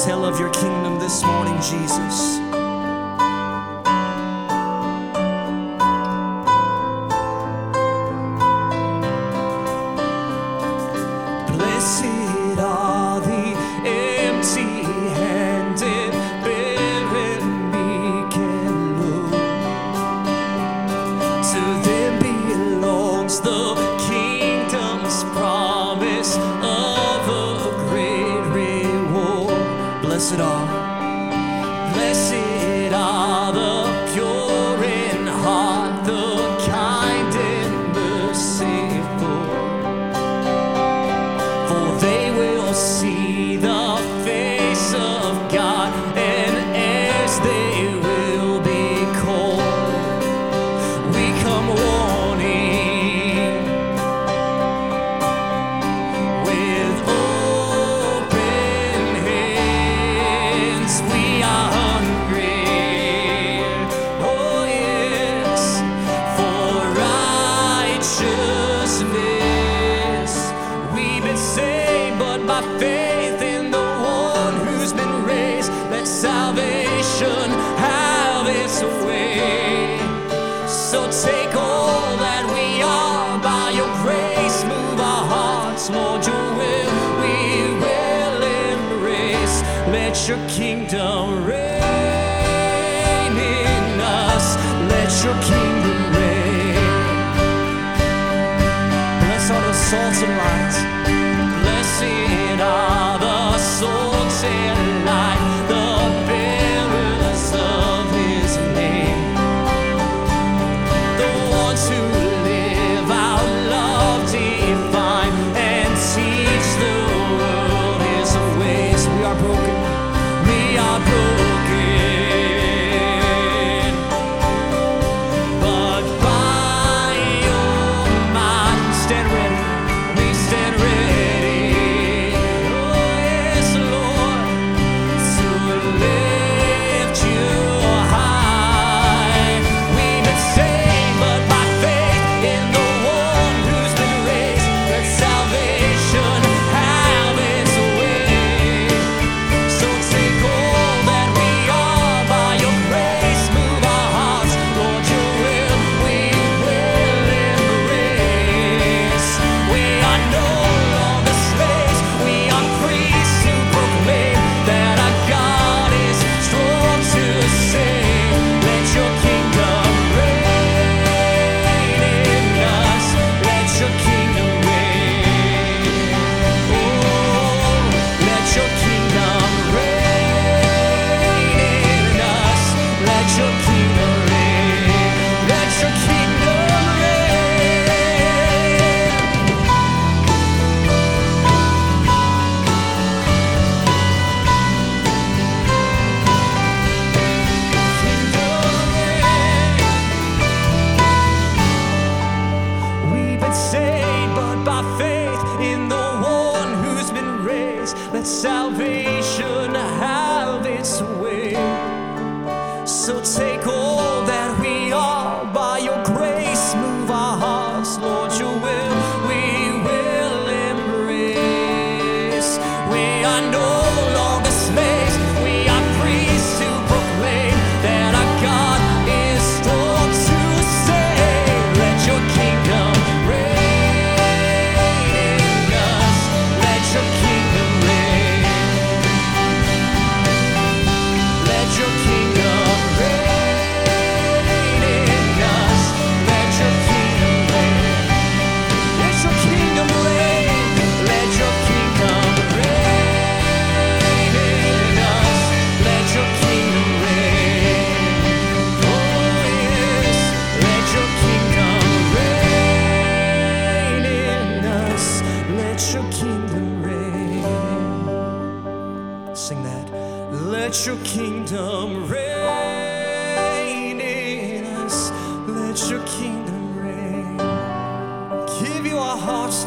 tell of your kingdom this morning, Jesus. Blessed are the empty-handed, barren, meek and low. To them belongs the kingdom's promise of a great reward. Blessed are the pure in heart, the kind and merciful, for they will see the face of God, and as they will be called, we come warning with open hands. We are hungry, oh yes, for righteousness. We've been saved, but by faith in the one who's been raised, let salvation have its way. So take all that we are by your grace, move our hearts, Lord, your will we will embrace. Let your kingdom reign in us, let your kingdom reign. Bless all the salt and light. Blessed are the salt and light, the bearers of his name, the ones who live out love divine and teach the world his ways. We are broken, we are broken, but by your might stand ready, we stand ready, oh yes, Lord, to lift you high. We've been saved, but by faith in the one who's been raised, let salvation have its way. So take all that we are by your grace, move our hearts, Lord, your will we will embrace. We are no longer slaves, we are priests who proclaim that our God is strong to save. Let your kingdom reign in us, let your kingdom reign. Oh, let your kingdom reign in us, let your kingdom reign, let your kingdom reign. We've been saved, but by faith in the one who's been raised, let salvation have its way. So take all that we are by your grace, move our hearts, Lord, your will we will embrace. We are no longer slaves, we are priests who proclaim that our God is strong to save. Let your kingdom reign in us, let your kingdom reign, let your kingdom reign in us, let your kingdom reign, let your kingdom reign, let your kingdom reign in us, let your kingdom reign. Oh yes, let your kingdom reign in us, let your kingdom reign. Sing that. Let your kingdom reign in us, let your kingdom reign. Give you our hearts,